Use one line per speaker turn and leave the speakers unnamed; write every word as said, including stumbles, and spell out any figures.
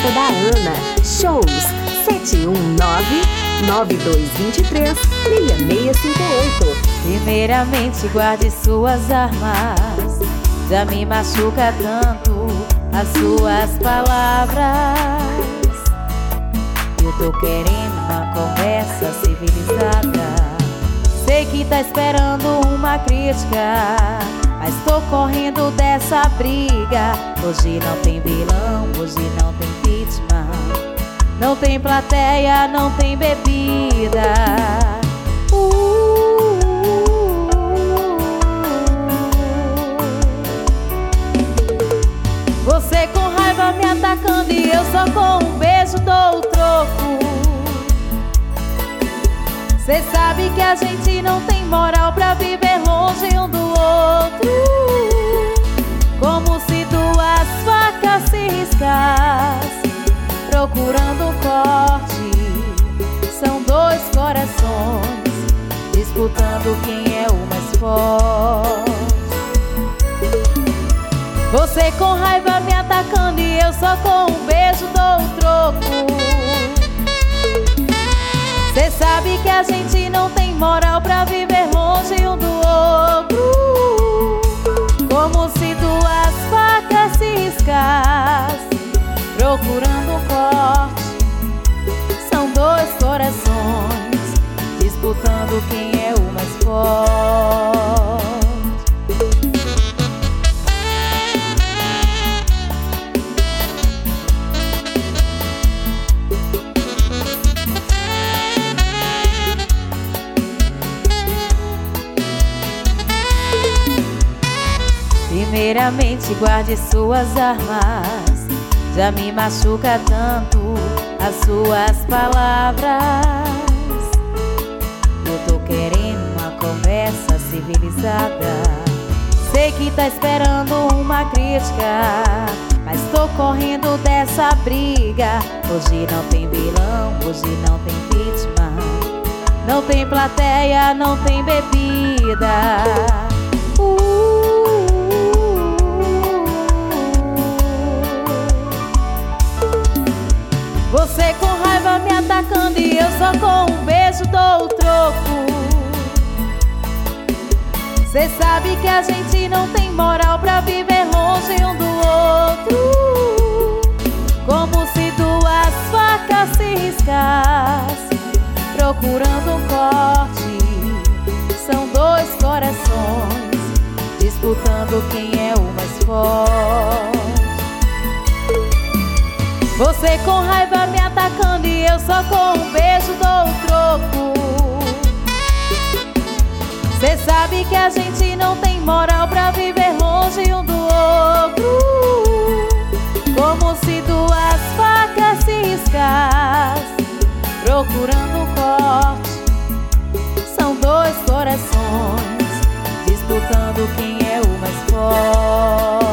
casa da Ana. Shows sete um nove, nove dois dois três, seis seis cinco oito.
Primeiramente guarde suas armas, já me machuca tanto as suas palavras. Eu tô querendo uma conversa civilizada. Sei que tá esperando uma crítica, mas tô correndo dessa briga. Hoje não tem vilão, hoje não tem vítima, não tem plateia, não tem bebida. uh, Você com raiva me atacando e eu só com um beijo dou o troco. Cê sabe que a gente não tem moral pra viver longe um do outro. Como se duas facas se riscassem, procurando um corte. São dois corações disputando quem é o mais forte. Você com raiva me atacando e eu só com um beijo dou o troco. Cê sabe que a gente não tem moral pra viver longe um do outro. Como se duas facas se riscassem, procurando um corte. São dois corações disputando quem é o mais forte. Primeiramente guarde suas armas, já me machuca tanto as suas palavras. Eu tô querendo uma conversa civilizada. Sei que tá esperando uma crítica, mas tô correndo dessa briga. Hoje não tem vilão, hoje não tem vítima, não tem plateia, não tem bebida. uh, Você com raiva me atacando e eu só com um beijo dou o troco. Cê sabe que a gente não tem moral pra viver longe um do outro. Como se duas facas se riscassem, procurando um corte. São dois corações disputando quem é o mais forte. Você com raiva me atacando e eu só com um beijo dou o troco. Cê sabe que a gente não tem moral pra viver longe um do outro. Como se duas facas se riscassem, procurando um corte. São dois corações disputando quem é o mais forte.